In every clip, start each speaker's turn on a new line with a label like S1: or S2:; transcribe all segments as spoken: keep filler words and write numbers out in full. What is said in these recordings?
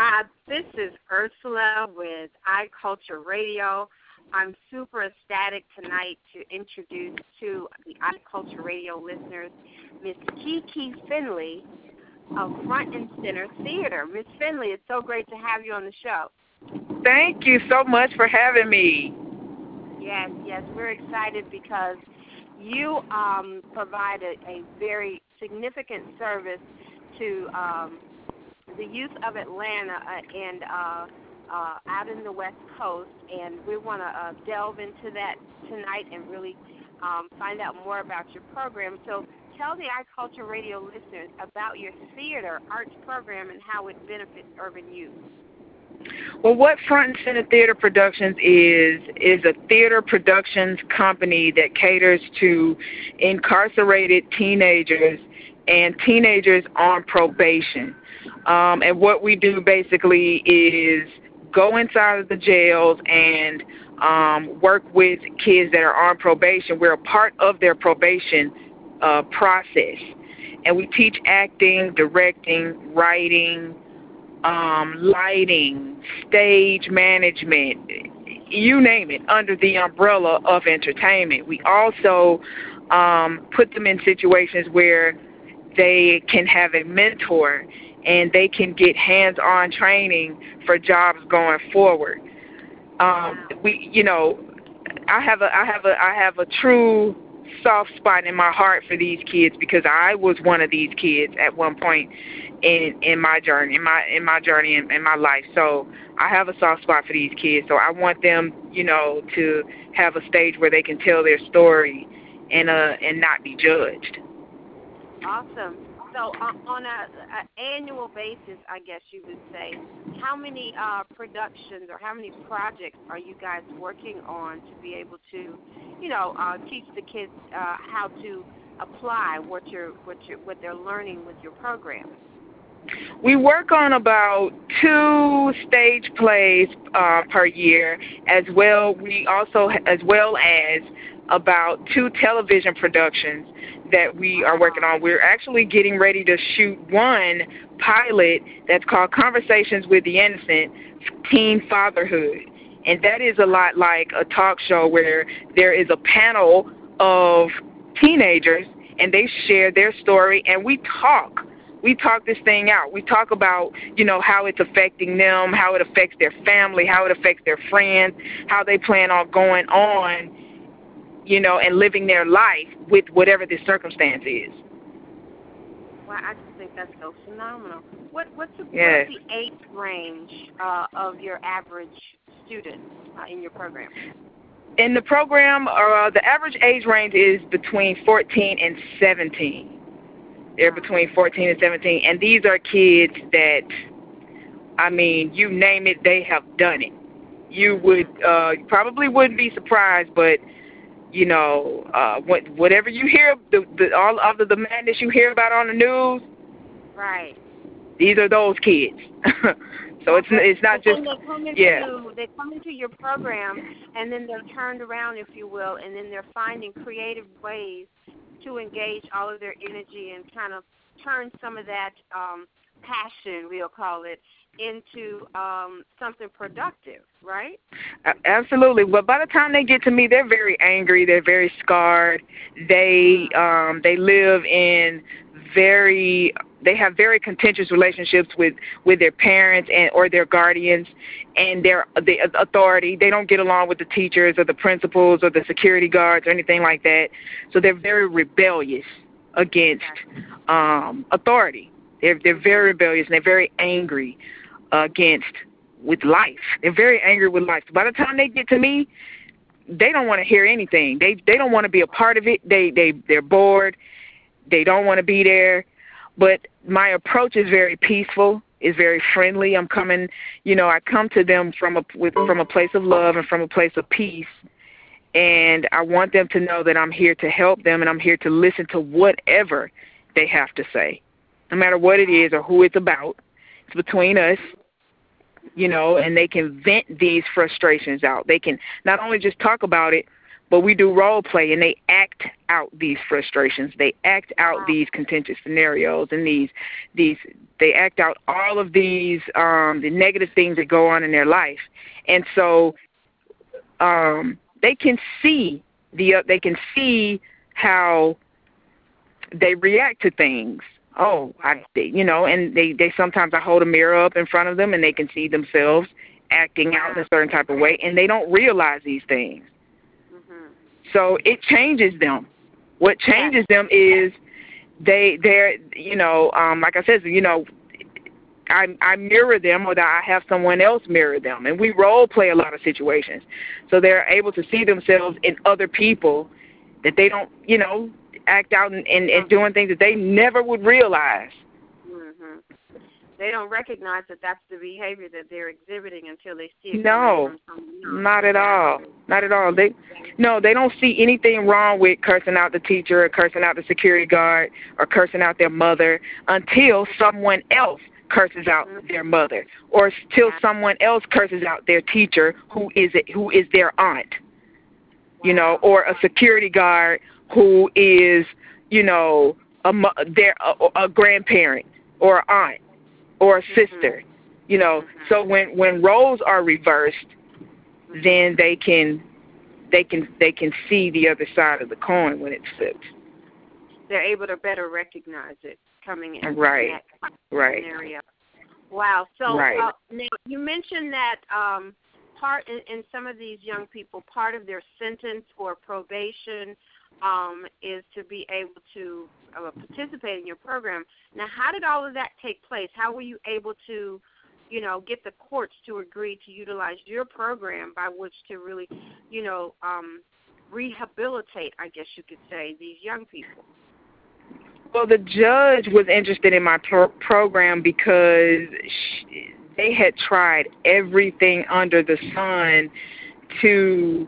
S1: Uh, this is Ursula with iCulture Radio. I'm super ecstatic tonight to introduce to the iCulture Radio listeners Miss Kiki Finley of Front and Center Theater. Miss Finley, it's so great to have you on the show.
S2: Thank you so much for having me.
S1: Yes, yes, we're excited because you um, provide a, a very significant service to um, the youth of Atlanta uh, and uh, uh, out in the West Coast, and we want to uh, delve into that tonight and really um, find out more about your program. So tell the iCulture Radio listeners about your theater arts program and how it benefits urban youth.
S2: Well, what Front and Center Theater Productions is, is a theater productions company that caters to incarcerated teenagers and teenagers on probation. Um, and what we do basically is go inside of the jails and um, work with kids that are on probation. We're a part of their probation uh, process. And we teach acting, directing, writing, um, lighting, stage management, you name it, under the umbrella of entertainment. We also um, put them in situations where they can have a mentor and they can get hands-on training for jobs going forward. Um, we, you know, I have a, I have a, I have a true soft spot in my heart for these kids because I was one of these kids at one point in in my journey, in my in my journey in, in my life. So I have a soft spot for these kids. So I want them, you know, to have a stage where they can tell their story and uh and not be judged.
S1: Awesome. So uh, on a, a annual basis, I guess you would say, how many uh, productions or how many projects are you guys working on to be able to, you know, uh, teach the kids uh, how to apply what you're what you what they're learning with your program?
S2: We work on about two stage plays uh, per year, as well. We also, as well as about two television productions that we are working on. We're actually getting ready to shoot one pilot that's called Conversations with the Innocent, Teen Fatherhood. And that is a lot like a talk show where there is a panel of teenagers and they share their story and we talk. We talk this thing out. We talk about, you know, how it's affecting them, how it affects their family, how it affects their friends, how they plan on going on, you know, and living their life with whatever the circumstance is.
S1: Well, I just think that's so phenomenal. What, what's, the,
S2: yes.
S1: what's the age range uh, of your average student uh, in your program?
S2: In the program, uh, the average age range is between fourteen and seventeen. They're between fourteen and seventeen, and these are kids that, I mean, you name it, they have done it. You would uh, probably wouldn't be surprised, but you know, uh, what, whatever you hear, the, the, all of the, the madness you hear about on the news,
S1: right?
S2: These are those kids. So it's it's not just
S1: they come into,
S2: yeah.
S1: They come into your program, and then they're turned around, if you will, and then they're finding creative ways to engage all of their energy and kind of turn some of that um, passion, we'll call it, into um, something productive, right?
S2: Absolutely. Well, by the time they get to me, they're very angry. They're very scarred. They um, they live in very they have very contentious relationships with, with their parents and or their guardians and their the authority. They don't get along with the teachers or the principals or the security guards or anything like that. So they're very rebellious against um, authority. They're they're very rebellious and they're very angry against with life. They're very angry with life. By the time they get to me, they don't want to hear anything. They they don't want to be a part of it. They they they're bored. They don't want to be there. But my approach is very peaceful, is very friendly. I'm coming, you know, I come to them from a with from a place of love and from a place of peace. And I want them to know that I'm here to help them and I'm here to listen to whatever they have to say, no matter what it is or who it's about. It's between us, you know, and they can vent these frustrations out. They can not only just talk about it, but we do role play, and they act out these frustrations. They act out
S1: Wow.
S2: these contentious scenarios, and these these they act out all of these um, the negative things that go on in their life, and so um, they can see the uh, they can see how they react to things. Oh, I, you know, and they, they sometimes I hold a mirror up in front of them, and they can see themselves acting out in a certain type of way, and they don't realize these things. Mm-hmm. So it changes them. What changes them is they they're you know um, like I said, you know, I I mirror them, or that I have someone else mirror them, and we role play a lot of situations, so they're able to see themselves in other people that they don't you know. act out and, and, and doing things that they never would realize.
S1: Mm-hmm. They don't recognize that that's the behavior that they're exhibiting until they see it.
S2: No, not at all. Not at all. They, no, they don't see anything wrong with cursing out the teacher or cursing out the security guard or cursing out their mother until someone else curses out mm-hmm. their mother, or till someone else curses out their teacher who is it, who is their aunt, wow. you know, or a security guard who is, you know, a, their, a, a grandparent or an aunt or a sister, mm-hmm. you know. Mm-hmm. So when, when roles are reversed, mm-hmm. then they can they can they can see the other side of the coin when it's flipped.
S1: They're able to better recognize it coming in.
S2: Right.
S1: That
S2: right.
S1: scenario. Wow. So
S2: right.
S1: uh, now you mentioned that um, part in, in some of these young people, part of their sentence or probation Um, is to be able to uh, participate in your program. Now, how did all of that take place? How were you able to, you know, get the courts to agree to utilize your program by which to really, you know, um, rehabilitate, I guess you could say, these young people?
S2: Well, the judge was interested in my pro- program because she, they had tried everything under the sun to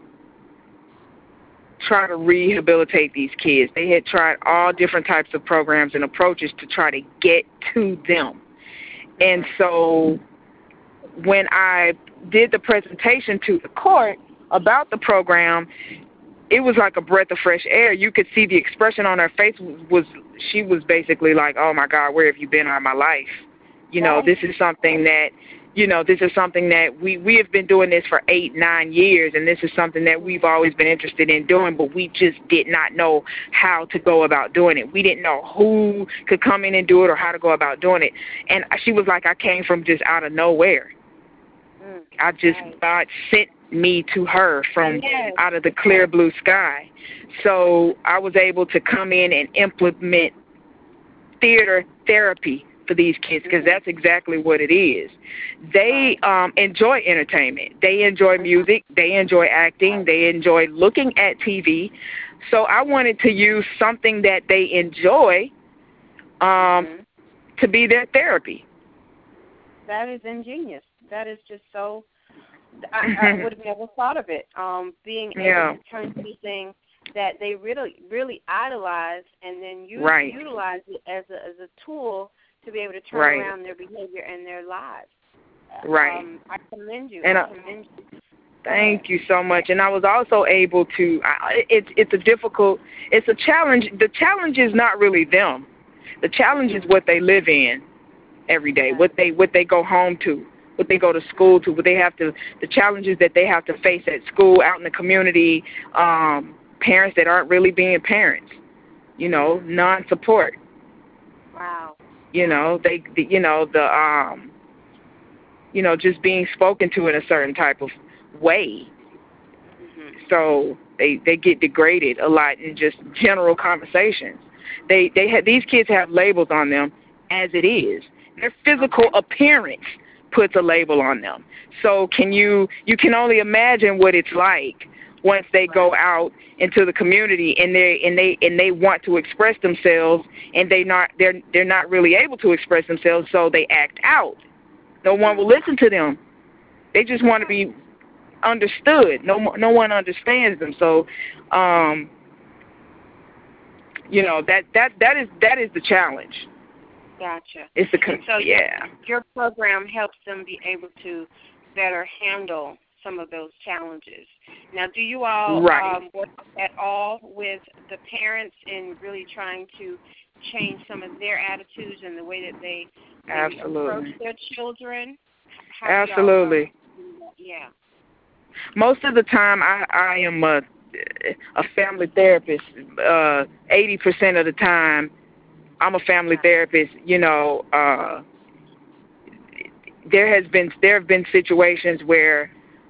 S2: try to rehabilitate these kids. They had tried all different types of programs and approaches to try to get to them. And so when I did the presentation to the court about the program, it was like a breath of fresh air. You could see the expression on her face was, was she was basically like, oh, my God, where have you been all my life? You know, this is something that, you know, this is something that we, we have been doing this for eight, nine years, and this is something that we've always been interested in doing, but we just did not know how to go about doing it. We didn't know who could come in and do it or how to go about doing it. And she was like, I came from just out of nowhere. Mm, I just, right. God sent me to her from yes. out of the clear blue sky. So I was able to come in and implement theater therapy for these kids, because that's exactly what it is. They um, enjoy entertainment. They enjoy music. They enjoy acting. They enjoy looking at T V. So I wanted to use something that they enjoy um, mm-hmm. to be their therapy.
S1: That is ingenious. That is just so, I, I would have never thought of it. Um, being able
S2: yeah.
S1: to turn something that they really, really idolize and then use,
S2: right.
S1: utilize it as a, as a tool to be able to turn
S2: right.
S1: around their behavior and their lives.
S2: Right.
S1: Um, I commend you.
S2: And
S1: I
S2: I,
S1: commend you.
S2: Thank you so much. And I was also able to, I, it's it's a difficult, it's a challenge. The challenge is not really them. The challenge is what they live in every day, what they what they go home to, what they go to school to, what they have to, the challenges that they have to face at school, out in the community, um, parents that aren't really being parents, you know, non-support.
S1: Wow.
S2: You know, they, the, you know, the, um, you know, just being spoken to in a certain type of way. Mm-hmm. So they, they get degraded a lot in just general conversations. They, they have, these kids have labels on them as it is. Their physical appearance puts a label on them. So can you, you can only imagine what it's like once they go out into the community and they and they and they want to express themselves and they not they're they're not really able to express themselves, so they act out. No one will listen to them. They just want to be understood. No no one understands them. So, um, you know that that that is that is the challenge.
S1: Gotcha.
S2: It's the con-
S1: so
S2: yeah.
S1: Your program helps them be able to better handle some of those challenges. Now, do you all
S2: right.
S1: um, work at all with the parents in really trying to change some of their attitudes and the way that they, they approach their children? How
S2: Absolutely.
S1: Yeah.
S2: Most of the time, I, I am a, a family therapist. Uh, eighty percent of the time, I'm a family therapist. You know, uh, there has been there have been situations where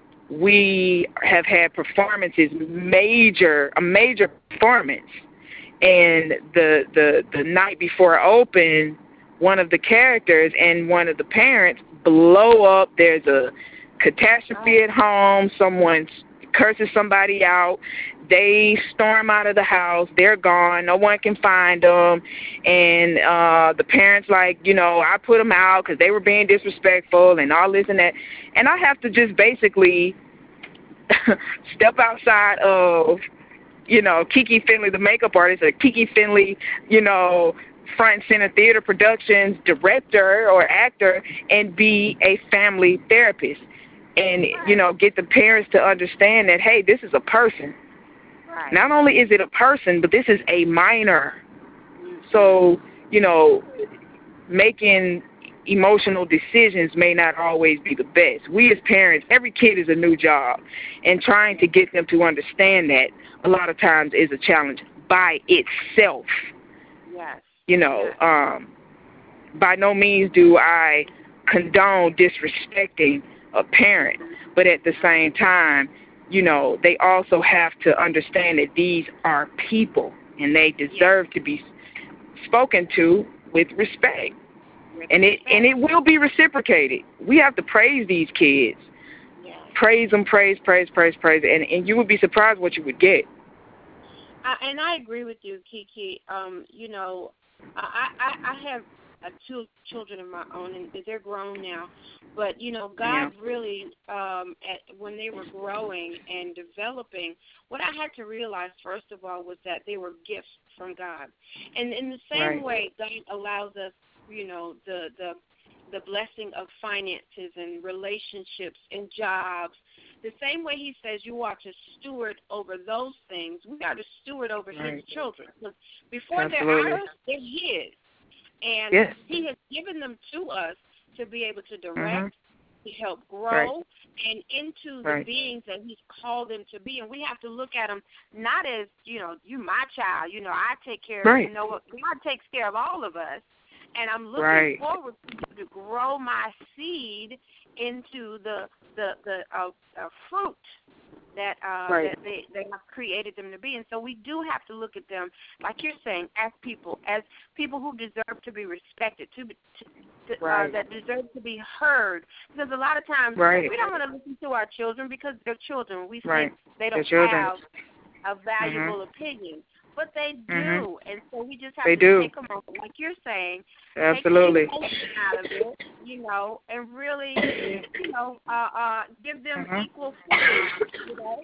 S2: we have had performances, major a major performance, and the the the night before open, one of the characters and one of the parents blow up. There's a catastrophe at home. Someone curses somebody out. They storm out of the house. They're gone. No one can find them. And uh, the parents like, you know, I put them out because they were being disrespectful and all this and that. And I have to just basically step outside of, you know, Kiki Finley, the makeup artist, or Kiki Finley, you know, front and center theater productions director or actor, and be a family therapist. And, you know, get the parents to understand that, hey, this is a person.
S1: Right.
S2: Not only is it a person, but this is a minor. So, you know, making emotional decisions may not always be the best. We as parents, every kid is a new job, and trying to get them to understand that a lot of times is a challenge by itself.
S1: Yes.
S2: You know, um, by no means do I condone disrespecting a parent, but at the same time, you know, they also have to understand that these are people and they deserve to be spoken to with respect. And it and it will be reciprocated. We have to praise these kids.
S1: Yeah.
S2: Praise them, praise, praise, praise, praise, and and you would be surprised what you would get.
S1: Uh, and I agree with you, Kiki. Um, you know, I I, I have uh, two children of my own, and they're grown now. But you know, God
S2: Yeah.
S1: really, um, at, when they were growing and developing, what I had to realize first of all was that they were gifts from God. And in the same
S2: Right.
S1: way, God allows us, you know, the the the blessing of finances and relationships and jobs. The same way he says you are to steward over those things, we are to steward over
S2: Right.
S1: his children. Because before
S2: Absolutely.
S1: they're ours, they're his. And
S2: Yes.
S1: he has given them to us to be able to direct,
S2: Mm-hmm.
S1: to help grow,
S2: Right.
S1: and into the
S2: Right.
S1: beings that he's called them to be. And we have to look at them not as, you know, you my child, you know, I take care of
S2: Right.
S1: you. You know what? God takes care of all of us. And I'm looking
S2: Right.
S1: forward to, to grow my seed into the the the uh, uh, fruit that uh,
S2: Right.
S1: that they they have created them to be. And so we do have to look at them, like you're saying, as people, as people who deserve to be respected, to, to, to
S2: Right.
S1: uh, that deserve to be heard. Because a lot of times
S2: Right.
S1: we don't want to listen to our children because they're children. We
S2: Right.
S1: think they
S2: They're
S1: don't
S2: children.
S1: have a valuable
S2: Mhm.
S1: opinion. But they do,
S2: Mhm.
S1: and so we just have
S2: They
S1: to
S2: do.
S1: take a moment, like you're saying,
S2: Absolutely.
S1: take the emotion out of it, you know, and really, you know, uh, uh, give them
S2: Mhm.
S1: equal footing, you know.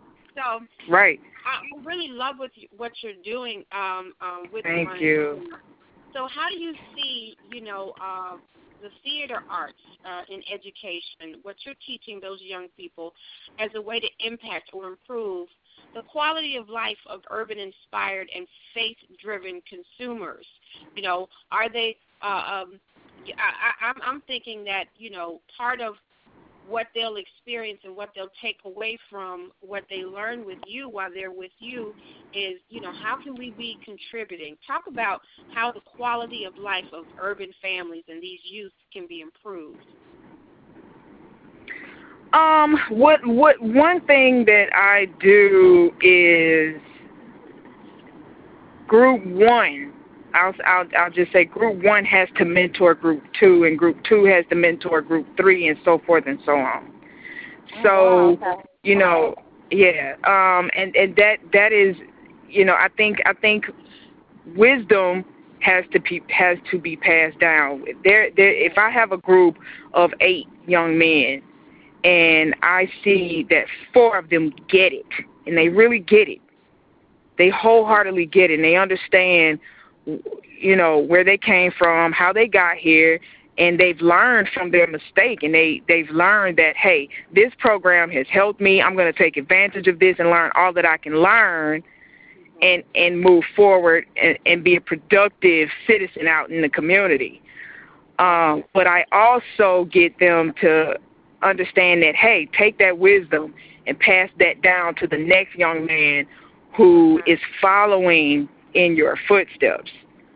S1: So
S2: Right.
S1: I, I really love what you, what you're doing um, um, with
S2: Thank
S1: One.
S2: you.
S1: So how do you see, you know, uh, the theater arts uh, in education, what you're teaching those young people as a way to impact or improve the quality of life of urban-inspired and faith-driven consumers? You know, are they? Uh, um, I, I, I'm, I'm thinking that you know part of what they'll experience and what they'll take away from what they learn with you while they're with you is, you know, how can we be contributing? Talk about how the quality of life of urban families and these youth can be improved.
S2: Um, what what one thing that I do is group one. I'll I'll I'll just say group one has to mentor group two, and group two has to mentor group three, and so forth and so on. So
S1: Oh, wow. Okay.
S2: you know, yeah. Um, and and that that is, you know, I think I think wisdom has to be has to be passed down. There there. If I have a group of eight young men, and I see that four of them get it, and they really get it. They wholeheartedly get it, and they understand, you know, where they came from, how they got here, and they've learned from their mistake, and they, they've learned that, hey, this program has helped me. I'm going to take advantage of this and learn all that I can learn and, and move forward and, and be a productive citizen out in the community. Um, but I also get them to understand that, hey, take that wisdom and pass that down to the next young man who is following in your footsteps.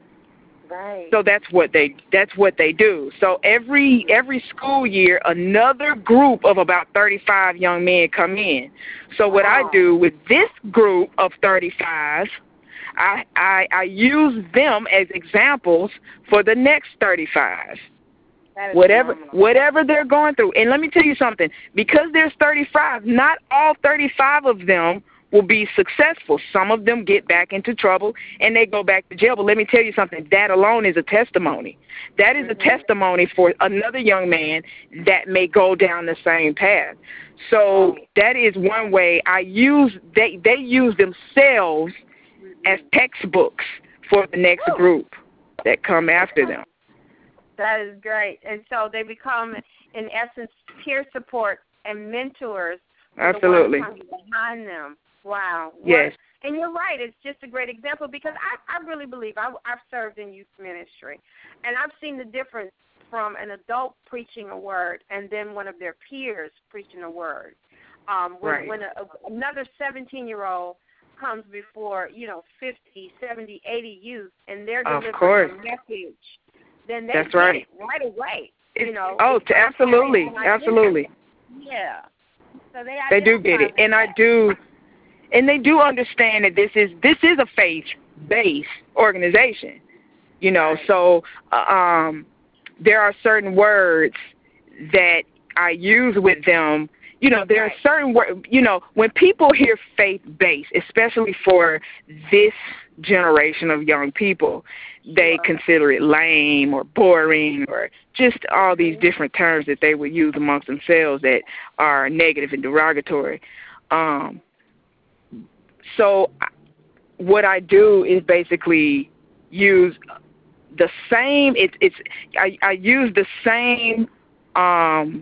S1: Right.
S2: So that's what they that's what they do. So every every school year, another group of about thirty-five young men come in. So what
S1: Wow.
S2: I do with this group of thirty-five, I, I I use them as examples for the next thirty-five. Whatever
S1: phenomenal.
S2: whatever they're going through. And let me tell you something. Because there's thirty-five, not all thirty-five of them will be successful. Some of them get back into trouble and they go back to jail. But let me tell you something. That alone is a testimony. That is
S1: Mm-hmm.
S2: a testimony for another young man that may go down the same path. So
S1: Right.
S2: that is one way I use. They they use themselves
S1: Mm-hmm.
S2: as textbooks for the next
S1: Woo.
S2: group that come after them.
S1: That is great. And so they become, in essence, peer support and mentors for
S2: Absolutely.
S1: the ones coming behind them. Wow.
S2: Yes.
S1: And you're right. It's just a great example because I, I really believe I, I've served in youth ministry, and I've seen the difference from an adult preaching a word and then one of their peers preaching a word. Um, when
S2: Right.
S1: when a, another seventeen-year-old comes before, you know, fifty, seventy, eighty youth, and they're
S2: Of
S1: delivering
S2: course.
S1: a message, then they
S2: That's
S1: get
S2: right.
S1: it right away.
S2: It's,
S1: You know,
S2: oh,
S1: it's
S2: to, absolutely,
S1: and I get it.
S2: absolutely.
S1: Yeah. So they
S2: They do get it,
S1: identify
S2: and I
S1: that.
S2: do, and they do understand that this is this is a faith-based organization. You know,
S1: Right.
S2: so uh, um, there are certain words that I use with them. You know, there
S1: Right.
S2: are certain words. You know, when people hear faith-based, especially for this generation of young people, they
S1: Sure.
S2: consider it lame or boring or just all these
S1: Mhm.
S2: different terms that they would use amongst themselves that are negative and derogatory. Um, so I- what I do is basically use the same. It's it's I, I use the same um,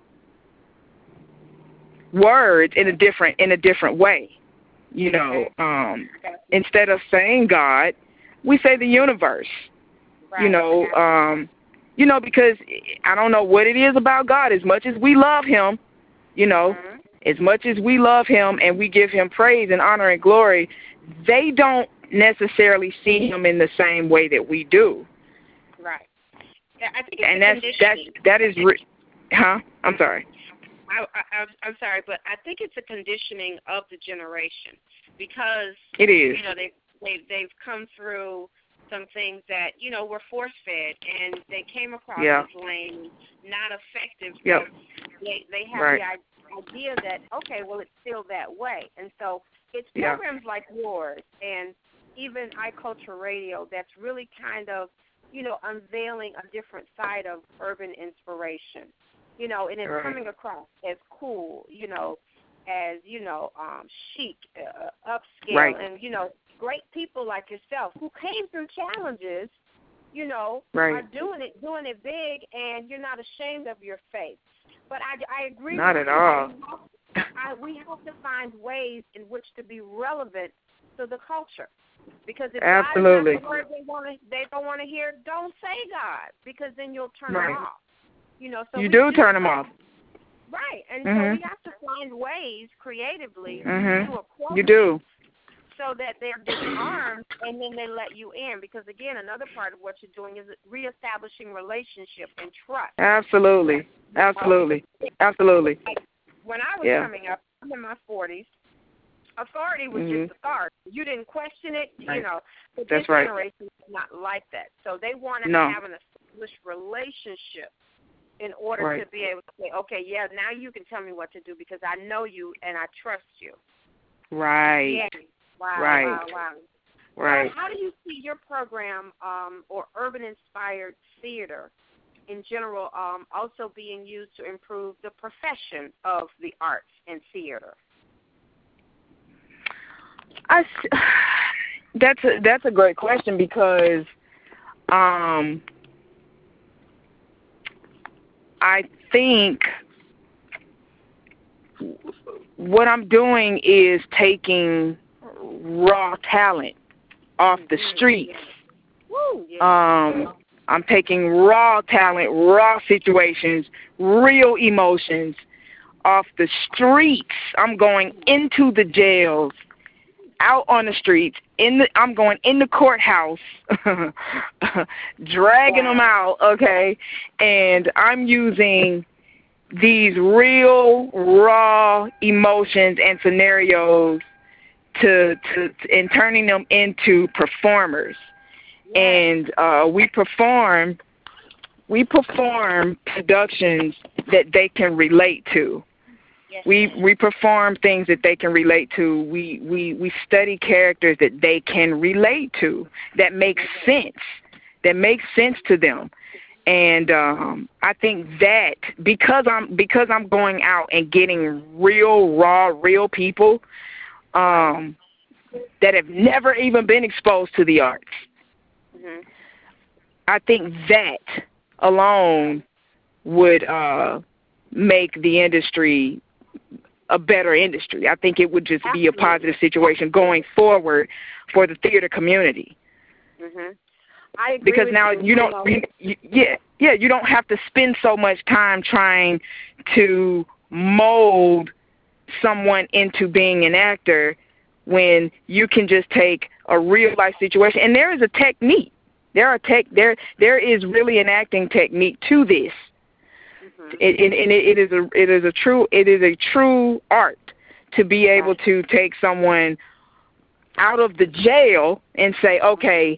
S2: words in a different in a different way. You know, um, instead of saying God, we say the universe.
S1: Right.
S2: You know, um, you know, because I don't know what it is about God. As much as we love Him, you know,
S1: Mhm.
S2: as much as we love Him and we give Him praise and honor and glory, they don't necessarily see Him in the same way that we do.
S1: Right. Yeah, I think it's
S2: And
S1: the
S2: that's that's
S1: conditioning.
S2: that is, re- huh? I'm sorry.
S1: I, I, I'm sorry, but I think it's a conditioning of the generation because
S2: It is.
S1: you know they they they've come through some things that you know were force fed and they came across
S2: Yeah.
S1: as lame, not effective.
S2: Yep.
S1: They they have
S2: Right.
S1: the i- idea that okay, well it's still that way, and so it's
S2: Yeah.
S1: programs like yours and even iCulture Radio that's really kind of you know unveiling a different side of urban inspiration. You know, and it's
S2: Right.
S1: coming across as cool, you know, as, you know, um, chic, uh, upscale,
S2: Right.
S1: and, you know, great people like yourself who came through challenges, you know,
S2: Right.
S1: are doing it, doing it big, and you're not ashamed of your faith. But I, I agree
S2: Not
S1: with
S2: at
S1: you.
S2: all.
S1: I, we have to find ways in which to be relevant to the culture. Because if
S2: Absolutely.
S1: God's not the word they want to, they don't want to hear, don't say God, because then you'll turn
S2: Right.
S1: them off. You know, so
S2: You
S1: we
S2: do turn them off.
S1: Right, and
S2: Mhm.
S1: so we have to find ways creatively
S2: Mhm.
S1: to approach
S2: You do.
S1: it so that they're disarmed and then they let you in. Because again, another part of what you're doing is reestablishing relationship and trust.
S2: Absolutely. Absolutely. Absolutely.
S1: When I was
S2: Yeah.
S1: coming up, I'm in my forties. Authority was
S2: Mhm.
S1: just authority. You didn't question it, you
S2: Right.
S1: know. But
S2: That's
S1: this
S2: right.
S1: generation is not like that. So they want to
S2: No.
S1: have an established relationship in order
S2: Right.
S1: to be able to say, okay, yeah, now you can tell me what to do because I know you and I trust you.
S2: Right.
S1: Yeah. Wow,
S2: Right.
S1: wow, wow.
S2: Right.
S1: So how do you see your program um, or urban-inspired theater in general um, also being used to improve the profession of the arts and theater?
S2: I, s- that's a, that's a great question because um, I think what I'm doing is taking raw talent off the streets. Um, I'm taking raw talent, raw situations, real emotions off the streets. I'm going into the jails, out on the streets. In the, I'm going in the courthouse, dragging them out, okay? And I'm using these real, raw emotions and scenarios to, to, to and turning them into performers. And uh, we perform, we perform productions that they can relate to. Yes. We we perform things that they can relate to. We, we we study characters that they can relate to, that make sense, that make sense to them. And um, I think that because I'm because I'm going out and getting real, raw, real people um, that have never even been exposed to the arts. Mm-hmm. I think that alone would uh, make the industry a better industry. I think it would just Absolutely. be a positive situation going forward for the theater community.
S1: Mm-hmm. I agree
S2: because
S1: with
S2: now
S1: you,
S2: you don't, you, you, yeah, yeah, you don't have to spend so much time trying to mold someone into being an actor when you can just take a real life situation. And there is a technique. There are tech. There there is really an acting technique to this. Mm-hmm. It, it, and it, it is a it is a true it is a true art to be able to take someone out of the jail and say, okay,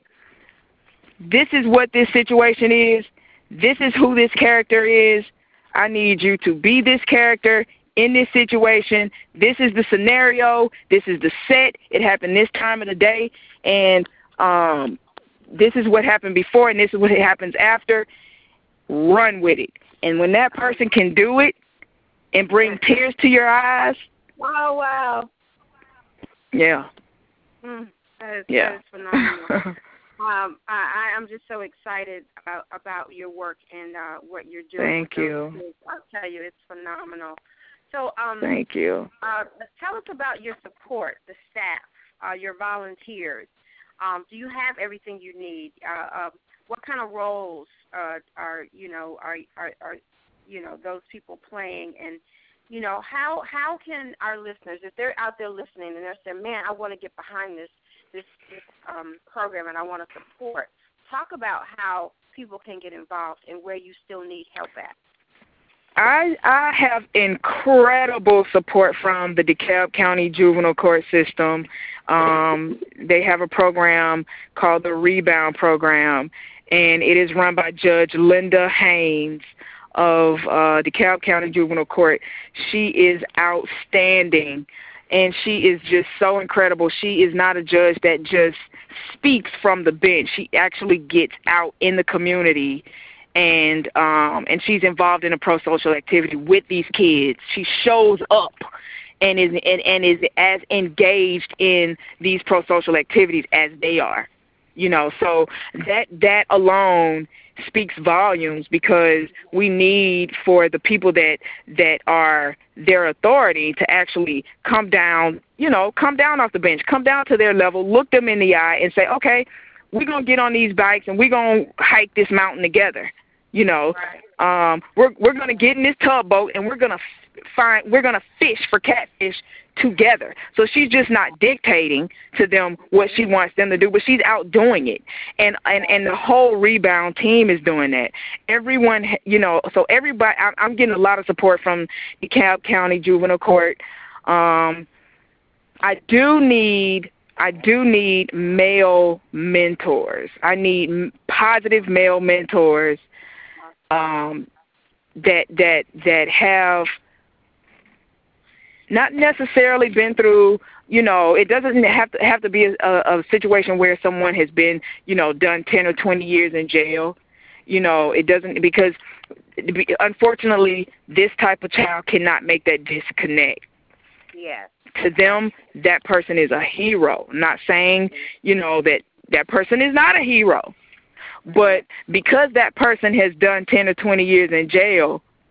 S2: this is what this situation is. This is who this character is. I need you to be this character in this situation. This is the scenario. This is the set. It happened this time of the day, and um, this is what happened before, and this is what happens after. Run with it. And when that person can do it and bring tears to your eyes.
S1: Wow, wow.
S2: Yeah.
S1: Mm, that is,
S2: yeah.
S1: that is phenomenal. Um, I, I'm just so excited about, about your work and uh, what you're doing.
S2: Thank you.
S1: I'll tell you, it's phenomenal. So, um,
S2: Thank you.
S1: Uh, tell us about your support, the staff, uh, your volunteers. Um, do you have everything you need? Uh, uh, what kind of roles uh, are you know are, are are you know those people playing? And you know how how can our listeners, if they're out there listening and they're saying, "Man, I want to get behind this." this, this um, program and I want to support. Talk about how people can get involved and where you still need help at.
S2: I I have incredible support from the DeKalb County Juvenile Court System. Um, they have a program called the Rebound Program, and it is run by Judge Linda Haynes of uh, DeKalb County Juvenile Court. She is outstanding. And she is just so incredible. She is not a judge that just speaks from the bench. She actually gets out in the community, and um, and she's involved in a pro-social activity with these kids. She shows up and is and, and is as engaged in these pro-social activities as they are. You know, so that that alone speaks volumes, because we need for the people that that are their authority to actually come down, you know, come down off the bench, come down to their level, look them in the eye and say, okay, we're going to get on these bikes and we're going to hike this mountain together. You know, right. um, we're we're going to get in this tugboat and we're going to find, we're going to fish for catfish together. So she's just not dictating to them what she wants them to do, but she's out doing it. And, and, and the whole Rebound team is doing that. Everyone, you know, so everybody, I'm, I'm getting a lot of support from DeKalb County Juvenile Court. Um, I do need, I do need male mentors. I need m- positive male mentors um, that, that, that have not necessarily been through, you know, it doesn't have to have to be a, a situation where someone has been, you know, done ten or twenty years in jail. You know, it doesn't, because unfortunately this type of child cannot make that disconnect.
S1: Yes.
S2: To them, that person is a hero. I'm not saying, you know, that that person is not a hero. But because that person has done ten or twenty years in jail,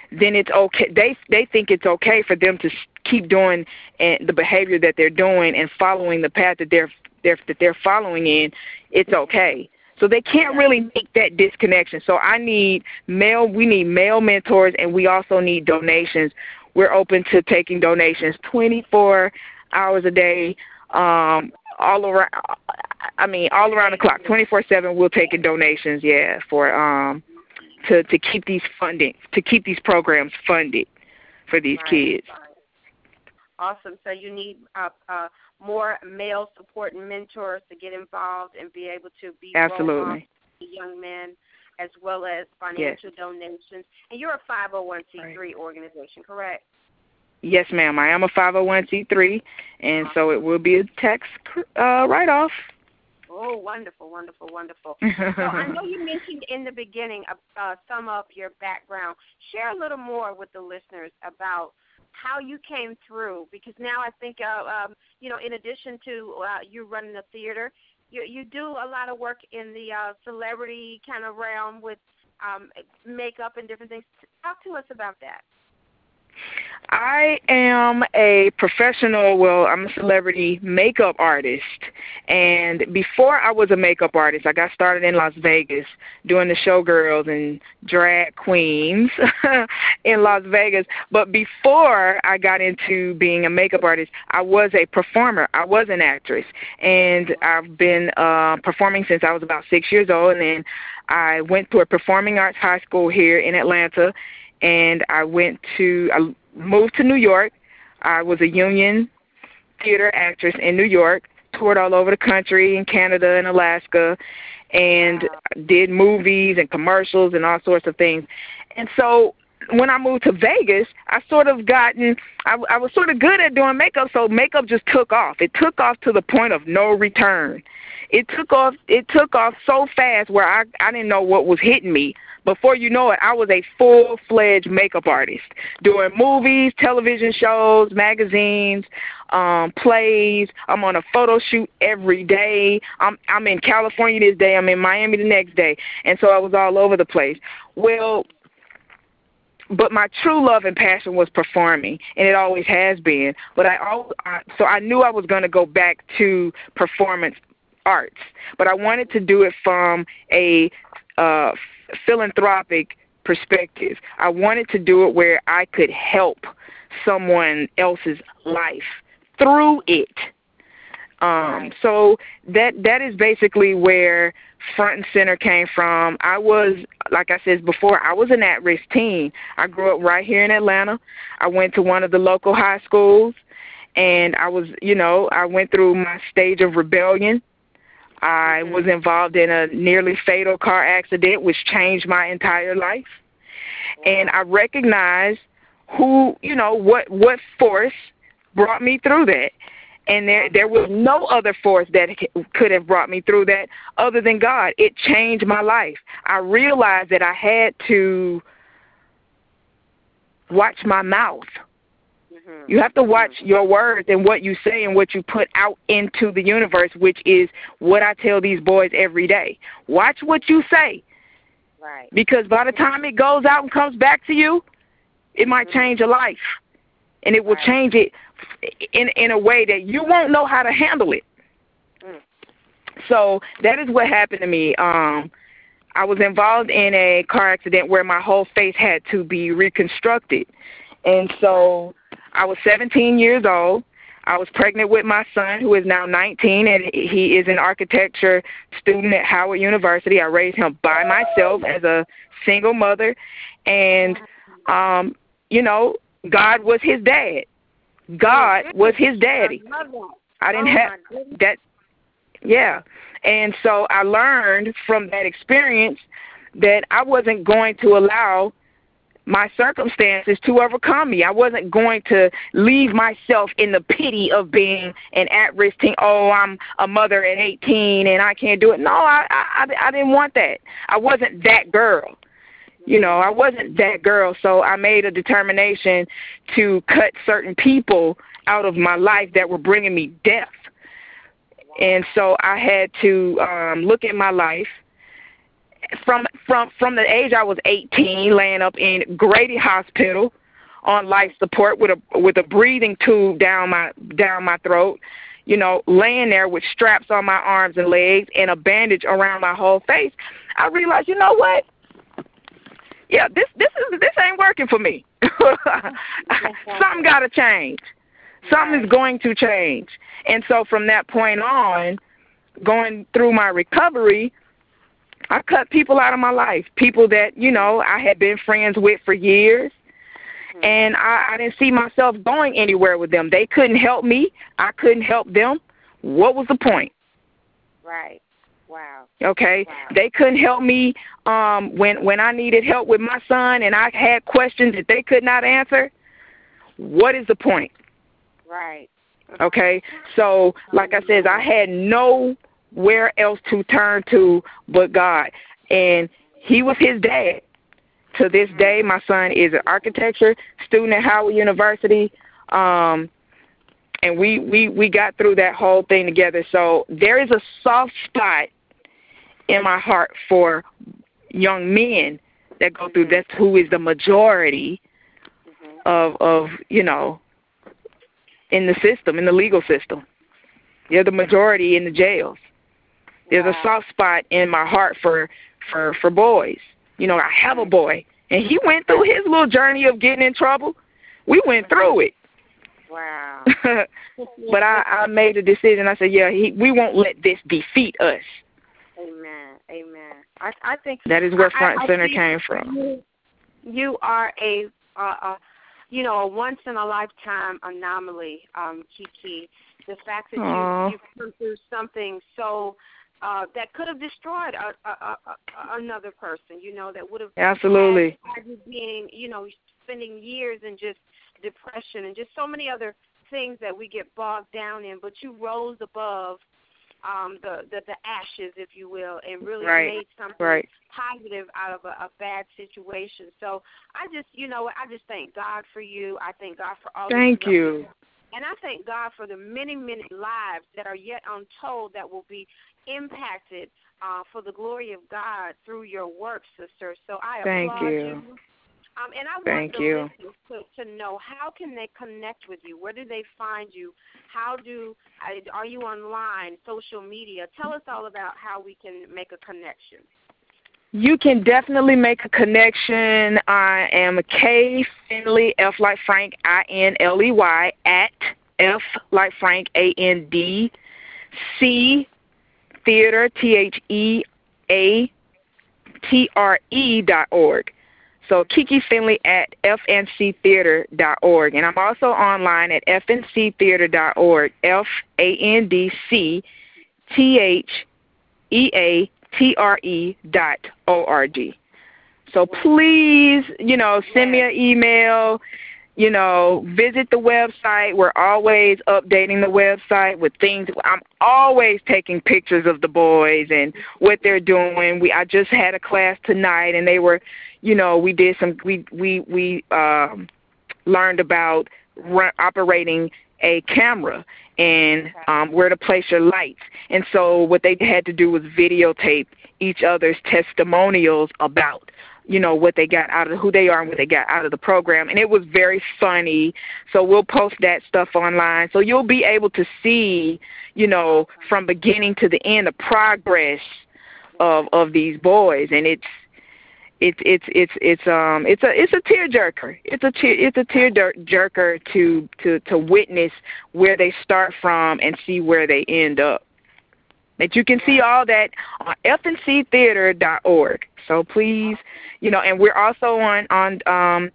S2: then it's okay. They they think it's okay for them to keep doing and the behavior that they're doing and following the path that they're, they're that they're following in. It's okay. So they can't really make that disconnection. So I need male. We need male mentors, and we also need donations. We're open to taking donations twenty-four hours a day, um, all around. I mean, all around the clock, twenty-four seven. We'll take in donations. Yeah, for um, to to keep these funding, to keep these programs funded for these
S1: right,
S2: kids.
S1: Right. Awesome. So you need uh, uh, more male support and mentors to get involved and be able to be
S2: absolutely
S1: young men, as well as financial
S2: yes.
S1: donations. And you're a five oh one c three
S2: right.
S1: organization, correct?
S2: Yes, ma'am. I am a five oh one c three, and awesome. So it will be a tax uh, write-off.
S1: Oh, wonderful, wonderful, wonderful. So I know you mentioned in the beginning uh, some of your background. Share a little more with the listeners about how you came through, because now I think, uh, um, you know, in addition to uh, you running a theater, you, you do a lot of work in the uh, celebrity kind of realm with um, makeup and different things. Talk to us about that.
S2: I am a professional, well, I'm a celebrity makeup artist. And before I was a makeup artist, I got started in Las Vegas doing the showgirls and drag queens in Las Vegas. But before I got into being a makeup artist, I was a performer. I was an actress. And I've been uh, performing since I was about six years old. And then I went to a performing arts high school here in Atlanta. And I went to, I moved to New York. I was a union theater actress in New York, toured all over the country in Canada and Alaska, and wow. did movies and commercials and all sorts of things. And so when I moved to Vegas, I sort of gotten, I, I was sort of good at doing makeup, so makeup just took off. It took off to the point of no return. It took off, it took off so fast where I, I didn't know what was hitting me. Before you know it, I was a full-fledged makeup artist, doing movies, television shows, magazines, um, plays. I'm on a photo shoot every day. I'm I'm in California this day. I'm in Miami the next day. And so I was all over the place. Well, but my true love and passion was performing, and it always has been. But I, I so I knew I was going to go back to performance arts, but I wanted to do it from a uh, philanthropic perspective. I wanted to do it where I could help someone else's life through it. Um, so that that is basically where Front and Center came from. I was, like I said before, I was an at-risk teen. I grew up right here in Atlanta. I went to one of the local high schools, and I was, you know, I went through my stage of rebellion. I was involved in a nearly fatal car accident, which changed my entire life. And I recognized who, you know, what what force brought me through that. And there there was no other force that could have brought me through that other than God. It changed my life. I realized that I had to watch my mouth. You have to watch your words and what you say and what you put out into the universe, which is what I tell these boys every day. Watch what you say.
S1: Right.
S2: Because by the time it goes out and comes back to you, it might change your life. And it will
S1: right.
S2: change it in in a way that you won't know how to handle it. Mm. So that is what happened to me. Um, I was involved in a car accident where my whole face had to be reconstructed. And so I was seventeen years old. I was pregnant with my son, who is now nineteen, and he is an architecture student at Howard University. I raised him by myself as a single mother. And, um, you know, God was his dad. God was his daddy. I didn't have that. Yeah. And so I learned from that experience that I wasn't going to allow my circumstances to overcome me. I wasn't going to leave myself in the pity of being an at-risk teen. Oh, I'm a mother at eighteen and I can't do it. No, I, I, I didn't want that. I wasn't that girl. You know, I wasn't that girl. So I made a determination to cut certain people out of my life that were bringing me death. And so I had to um, look at my life from from from the age I was eighteen, laying up in Grady Hospital on life support with a with a breathing tube down my down my throat, you know, laying there with straps on my arms and legs and a bandage around my whole face, I realized, you know what? Yeah, this this is this ain't working for me. Something got to change. Something is going to change. And so from that point on, going through my recovery, I cut people out of my life, people that, you know, I had been friends with for years. And I, I didn't see myself going anywhere with them. They couldn't help me. I couldn't help them. What was the point?
S1: Right. Wow.
S2: Okay.
S1: Wow.
S2: They couldn't help me um, when when I needed help with my son and I had questions that they could not answer. What is the point?
S1: Right.
S2: Okay. So, like I said, I had nowhere else to turn to but God. And he was his dad. To this day, my son is an architecture student at Howard University, um, and we, we, we got through that whole thing together. So there is a soft spot in my heart for young men that go through. That's who is the majority of, of you know, in the system, in the legal system. They're the majority in the jails. There's a soft spot in my heart for, for, for boys. You know, I have a boy, and he went through his little journey of getting in trouble. We went through it.
S1: Wow.
S2: But I, I made a decision. I said, yeah, he, we won't let this defeat us.
S1: Amen. Amen. I, I think
S2: that is where Front
S1: I,
S2: and Center
S1: I
S2: came from.
S1: You, you are a, uh, a, you know, a once in a lifetime anomaly, um, Kiki. The fact that you you've come through something so. Uh, that could have destroyed a, a, a, a, another person, you know, that would have
S2: absolutely
S1: had you being, you know, spending years in just depression and just so many other things that we get bogged down in. But you rose above um, the, the the ashes, if you will, and really
S2: right.
S1: made something
S2: right.
S1: positive out of a, a bad situation. So I just, you know, I just thank God for you. I thank God for all.
S2: Thank you.
S1: And I thank God for the many, many lives that are yet untold that will be impacted uh, for the glory of God through your work, sister. So I
S2: thank
S1: applaud
S2: you.
S1: you. Um, and I
S2: thank
S1: want the
S2: you.
S1: listeners to, to know, how can they connect with you? Where do they find you? How do are you online, social media? Tell us all about how we can make a connection.
S2: You can definitely make a connection. I am K Finley, F like Frank, I N L E Y, at F like Frank, A N D, C, Theater, T H E A T R E dot org. So Kiki Finley at F N C theater dot org. And I'm also online at F N C theater dot org, F A N D C T H E A T R E dot O R G. So please, you know, send me an email, you know, visit the website. We're always updating the website with things. I'm always taking pictures of the boys and what they're doing. We I just had a class tonight, and they were, you know, we did some, we, we, we um, learned about run, operating a camera and um, where to place your lights. And so what they had to do was videotape each other's testimonials about, you know, what they got out of, who they are and what they got out of the program. And it was very funny. So we'll post that stuff online. So you'll be able to see, you know, from beginning to the end, the progress of of these boys. And it's, It's it's it's it's um it's a it's a tearjerker. It's a tear it's a tearjerker to to to witness where they start from and see where they end up. That you can see all that on F N C theater dot org. So please, you know, and we're also on on um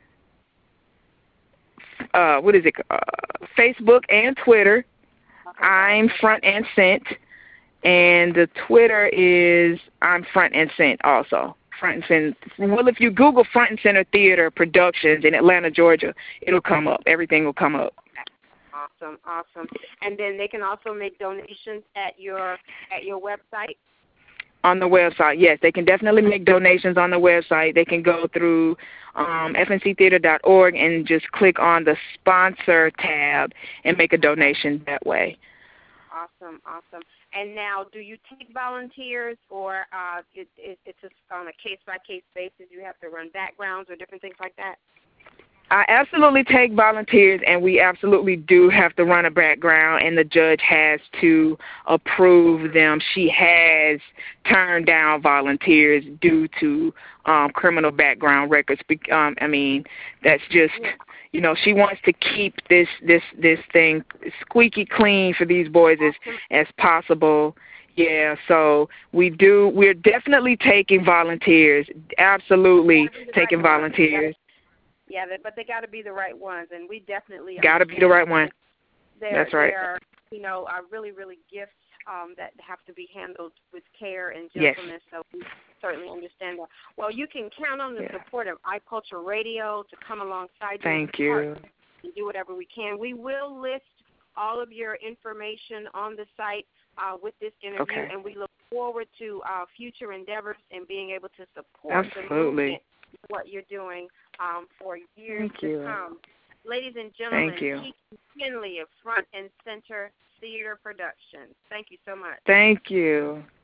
S2: uh what is it uh, Facebook and Twitter. I'm Front and Cent, and the Twitter is I'm Front and Cent also. Front and Center. Well, if you Google Front and Center Theater Productions in Atlanta, Georgia, it'll come up. Everything will come up.
S1: Awesome, awesome. And then they can also make donations at your at your website.
S2: On the website, yes, they can definitely make donations on the website. They can go through um, F N C theater dot org and just click on the sponsor tab and make a donation that way.
S1: Awesome, awesome. And now, do you take volunteers, or uh, it, it, it's just on a case-by-case basis? You have to run backgrounds or different things like that?
S2: I absolutely take volunteers, and we absolutely do have to run a background, and the judge has to approve them. She has turned down volunteers due to um, criminal background records. Um, I mean, that's just, you know, she wants to keep this this this thing squeaky clean for these boys as as possible. Yeah, so we do. We're definitely taking volunteers. Absolutely taking volunteers.
S1: Yeah, but they got to be the right ones, and we definitely
S2: got to be the right one. That's right.
S1: There are, you know, are really, really gifts um, that have to be handled with care and gentleness. Yes. So we certainly understand that. Well, you can count on the yeah. support of iCulture Radio to come alongside you.
S2: Thank you.
S1: And do whatever we can. We will list all of your information on the site uh, with this interview,
S2: okay.
S1: and we look forward to uh, future endeavors and being able to support
S2: Absolutely.
S1: the movement, what you're doing um, for years
S2: Thank
S1: to
S2: you.
S1: come. Ladies and gentlemen,
S2: Thank you.
S1: Keith Kinley of Front and Center Theater Productions. Thank you so much.
S2: Thank you.